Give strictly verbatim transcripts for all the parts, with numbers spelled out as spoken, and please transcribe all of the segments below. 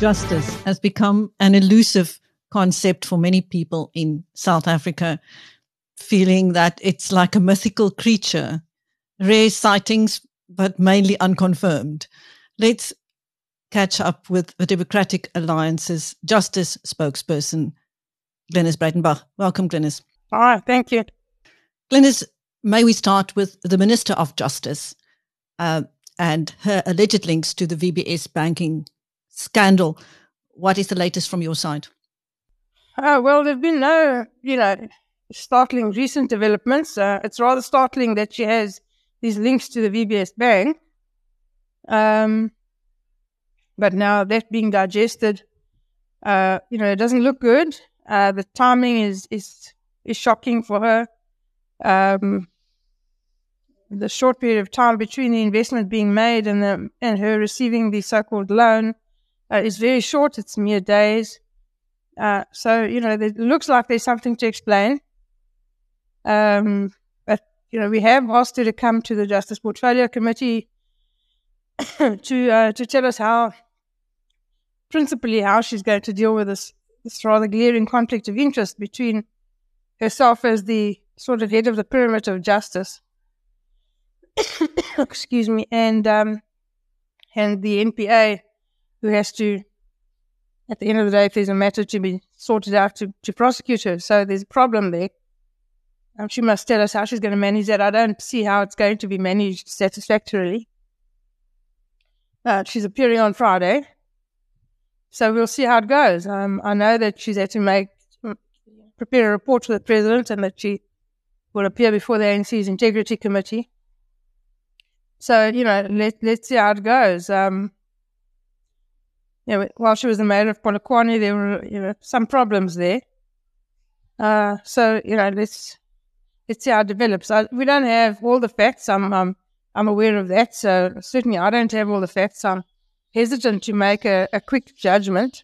Justice has become an elusive concept for many people in South Africa, feeling that it's like a mythical creature, rare sightings, but mainly unconfirmed. Let's catch up with the Democratic Alliance's Justice spokesperson, Glynis Breitenbach. Welcome, Glynis. Hi, thank you. Glynis, may we start with the Minister of Justice uh, and her alleged links to the V B S banking scandal. What is the latest from your side? Uh, well, there have been no, you know, startling recent developments. Uh, it's rather startling that she has these links to the V B S bank. Um, but now that being digested, uh, you know, it doesn't look good. Uh, the timing is is is shocking for her. Um, the short period of time between the investment being made and the and her receiving the so-called loan uh, is very short. It's mere days. Uh, so, you know, it looks like there's something to explain. Um, but, you know, we have asked her to come to the Justice Portfolio Committee to uh, to tell us how, principally, how she's going to deal with this, this rather glaring conflict of interest between herself as the sort of head of the pyramid of justice, excuse me, and um, and the N P A, who has to, at the end of the day, if there's a matter to be sorted out, to, to prosecute her. So there's a problem there. Um, she must tell us how she's going to manage that. I don't see how it's going to be managed satisfactorily. Uh, she's appearing on Friday, so we'll see how it goes. Um, I know that she's had to make prepare a report to the president, and that she will appear before the A N C's Integrity Committee. So, you know, let, let's see how it goes. Um, you know, while she was the mayor of Polokwane, there were, you know, some problems there. Uh, so, you know, let's let's see how it develops. I, we don't have all the facts. I'm, I'm I'm aware of that. So certainly, I don't have all the facts. I'm hesitant to make a, a quick judgment.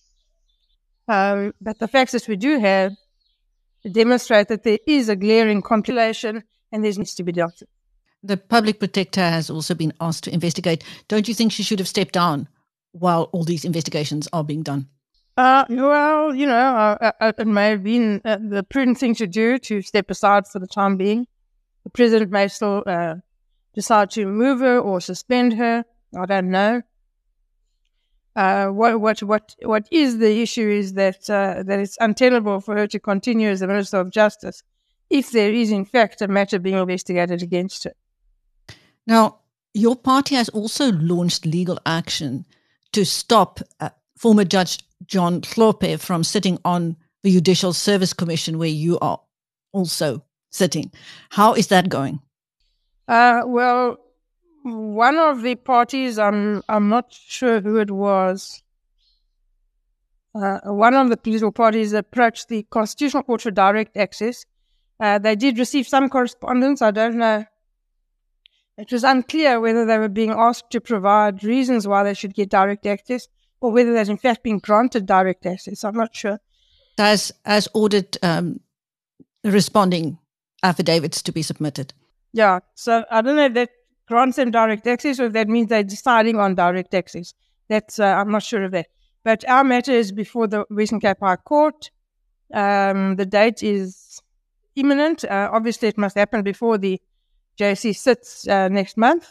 Um, but the facts that we do have demonstrate that there is a glaring compilation and there needs to be dealt with. The public protector has also been asked to investigate. Don't you think she should have stepped down while all these investigations are being done? Uh, well, you know, uh, uh, it may have been uh, the prudent thing to do to step aside for the time being. The president may still uh, decide to move her or suspend her. I don't know. Uh, what what what what is the issue is that uh, that it's untenable for her to continue as the Minister of Justice if there is in fact a matter being investigated against her. Now, your party has also launched legal action to stop uh, former Judge John Hlophe from sitting on the Judicial Service Commission, where you are also sitting. How is that going? Uh, well, one of the parties, I'm I'm not sure who it was, uh, one of the political parties approached the Constitutional Court for direct access. Uh, they did receive some correspondence. I don't know. It was unclear whether they were being asked to provide reasons why they should get direct access or whether they'd in fact been granted direct access. I'm not sure. Has, has ordered um, responding affidavits to be submitted. Yeah, so I don't know if that grants them direct access or if that means they're deciding on direct access. That's uh, I'm not sure of that. But our matter is before the Western Cape High Court. Um, the date is imminent. Uh, obviously, it must happen before the J S C sits uh, next month.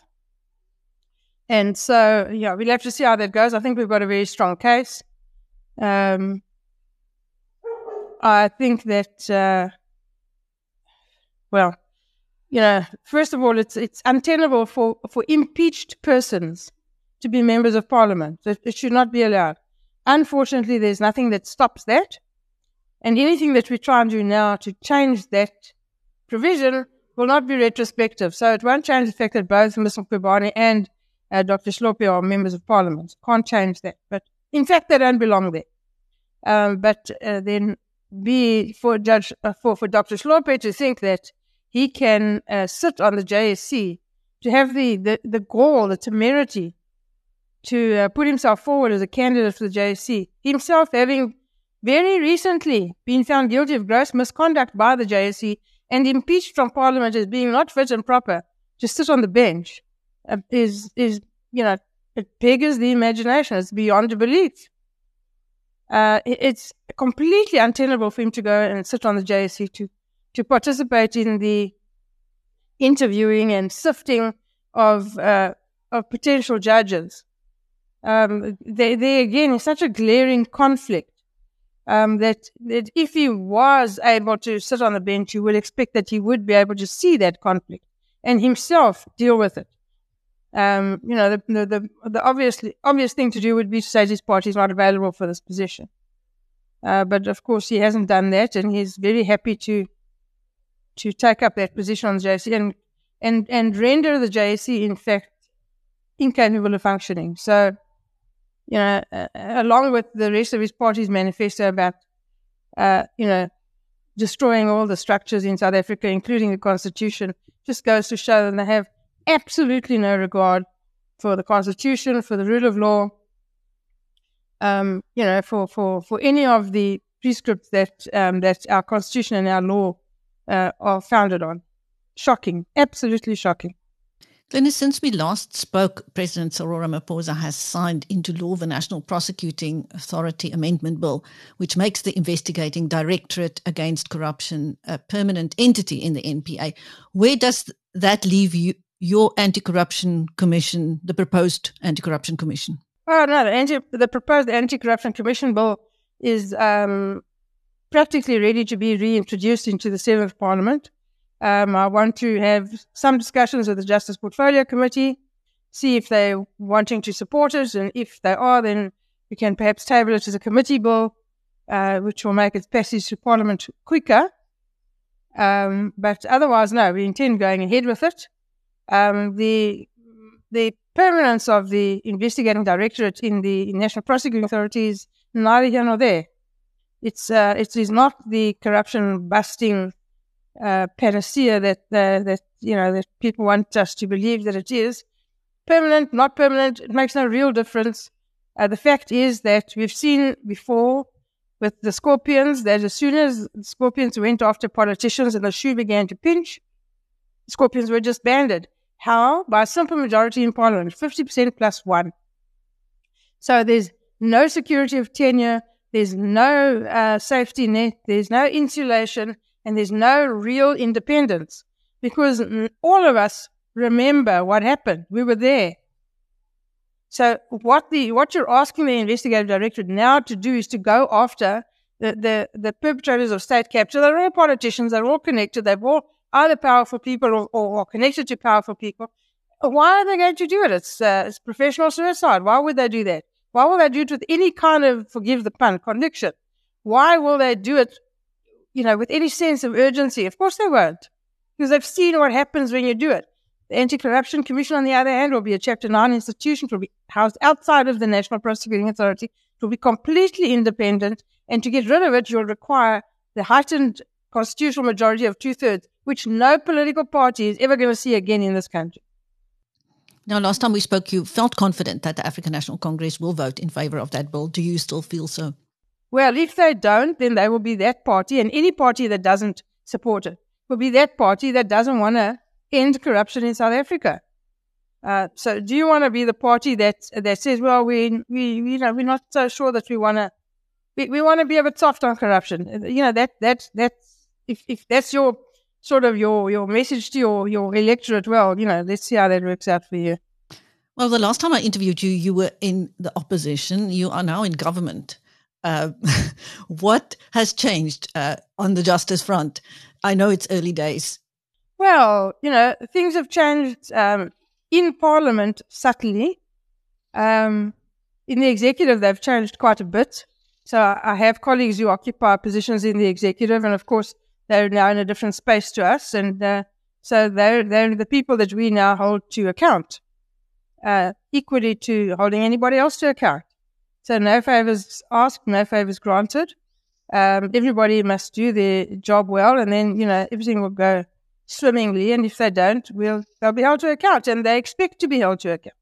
And so, yeah, we'll have to see how that goes. I think we've got a very strong case. Um, I think that, uh, well, you know, first of all, it's it's untenable for, for impeached persons to be members of parliament. It, it should not be allowed. Unfortunately, there's nothing that stops that. And anything that we try and do now to change that provision will not be retrospective. So it won't change the fact that both Miz Mkhwebane and uh, Doctor Hlophe are members of parliament. Can't change that. But in fact, they don't belong there. Um, but uh, then be for Judge uh, for, for Doctor Hlophe to think that he can uh, sit on the J S C, to have the, the, the gall, the temerity to uh, put himself forward as a candidate for the J S C, himself having very recently been found guilty of gross misconduct by the J S C and impeached from Parliament as being not fit and proper to sit on the bench, uh, is, is, you know, it beggars the imagination. It's beyond belief. Uh, it, it's completely untenable for him to go and sit on the J S E to, to participate in the interviewing and sifting of uh, of potential judges. Um, there, there again is such a glaring conflict um, that, that if he was able to sit on the bench, you would expect that he would be able to see that conflict and himself deal with it. Um, you know, the, the, the, the obviously, obvious thing to do would be to say his party is not available for this position. Uh, but of course he hasn't done that, and he's very happy to, to take up that position on the J S E and, and, and render the J S E, in fact, incapable of functioning. So, you know, uh, along with the rest of his party's manifesto about, uh, you know, destroying all the structures in South Africa, including the constitution, just goes to show that they have absolutely no regard for the constitution, for the rule of law, um, you know, for, for, for any of the prescripts that um, that our constitution and our law uh, are founded on. Shocking, absolutely shocking. Glenys, since we last spoke, President Cyril Ramaphosa has signed into law the National Prosecuting Authority Amendment Bill, which makes the Investigating Directorate Against Corruption a permanent entity in the N P A. Where does that leave you, your Anti-Corruption Commission, the proposed Anti-Corruption Commission? Oh, no, the, anti, the proposed Anti-Corruption Commission Bill is um, practically ready to be reintroduced into the seventh Parliament. Um, I want to have some discussions with the Justice Portfolio Committee, see if they're wanting to support it, and if they are, then we can perhaps table it as a committee bill, uh, which will make its passage to Parliament quicker. Um, but otherwise, no, we intend going ahead with it. Um, the the permanence of the Investigating Directorate in the National Prosecuting Authority is neither here nor there. It's uh, it is not the corruption busting Uh, panacea that uh, that you know that people want us to believe that it is. Permanent, not permanent, it makes no real difference. Uh, the fact is that we've seen before with the Scorpions that as soon as the Scorpions went after politicians and the shoe began to pinch, the Scorpions were just banded. How? By a simple majority in Parliament, fifty percent plus one. So there's no security of tenure, there's no uh, safety net, there's no insulation, and there's no real independence, because all of us remember what happened. We were there. So what the what you're asking the Investigative Directorate now to do is to go after the, the, the perpetrators of state capture. They're all politicians. They're all connected. They're all either powerful people or, or, or connected to powerful people. Why are they going to do it? It's, uh, it's professional suicide. Why would they do that? Why will they do it with any kind of, forgive the pun, conviction? Why will they do it, you know, with any sense of urgency? Of course they won't, because they've seen what happens when you do it. The Anti-Corruption Commission, on the other hand, will be a Chapter nine institution. It will be housed outside of the National Prosecuting Authority. It will be completely independent. And to get rid of it, you'll require the heightened constitutional majority of two-thirds, which no political party is ever going to see again in this country. Now, last time we spoke, you felt confident that the African National Congress will vote in favor of that bill. Do you still feel so? Well, if they don't, then they will be that party, and any party that doesn't support it will be that party that doesn't want to end corruption in South Africa. Uh, so do you want to be the party that that says, well, we, we you know, we're not so sure that we want to, we, we want to be a bit soft on corruption. You know, that, that, that's, if, if that's your, sort of your, your message to your, your electorate, well, you know, let's see how that works out for you. Well, the last time I interviewed you, you were in the opposition. You are now in government. Uh, what has changed uh, on the justice front? I know it's early days. Well, you know, things have changed um, in Parliament subtly. Um, in the executive, they've changed quite a bit. So I have colleagues who occupy positions in the executive, and of course, they're now in a different space to us. And uh, so they're, they're the people that we now hold to account, uh, equally to holding anybody else to account. So no favors asked, no favors granted. Um, everybody must do their job well, and then, you know, everything will go swimmingly. And if they don't, we'll, they'll be held to account, and they expect to be held to account.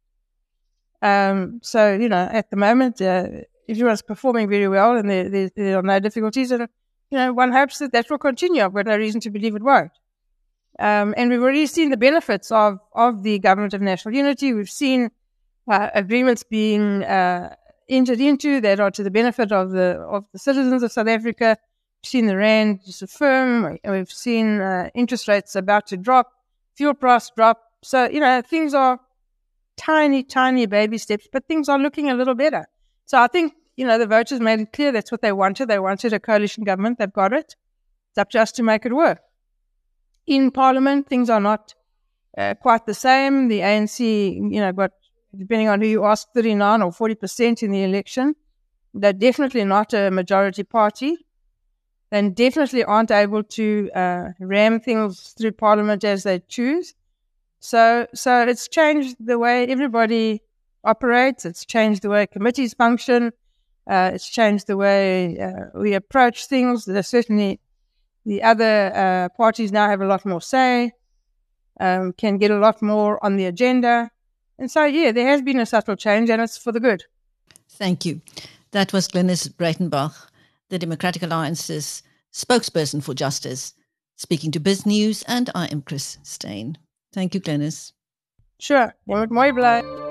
Um, so, you know, at the moment, uh, everyone's performing very well, and there, there, there are no difficulties. And, you know, one hopes that that will continue. I've got no reason to believe it won't. Um, and we've already seen the benefits of, of the Government of National Unity. We've seen uh, agreements being uh, entered into that are to the benefit of the of the citizens of South Africa. We've seen the rand disaffirm. We've seen uh, interest rates about to drop, fuel price drop. So, you know, things are tiny, tiny baby steps, but things are looking a little better. So I think, you know, the voters made it clear that's what they wanted. They wanted a coalition government. They've got it. It's up to us to make it work. In Parliament, things are not uh, quite the same. The A N C, you know, got, depending on who you ask, thirty-nine or forty percent in the election. They're definitely not a majority party. They definitely aren't able to uh, ram things through Parliament as they choose. So, so it's changed the way everybody operates. It's changed the way committees function. Uh, it's changed the way uh, we approach things. There's certainly the other uh, parties now have a lot more say, um, can get a lot more on the agenda. And so, yeah, there has been a subtle change, and it's for the good. Thank you. That was Glynis Breitenbach, the Democratic Alliance's spokesperson for justice, speaking to Biz News, and I am Chris Steyn. Thank you, Glynis. Sure. Mooi blij.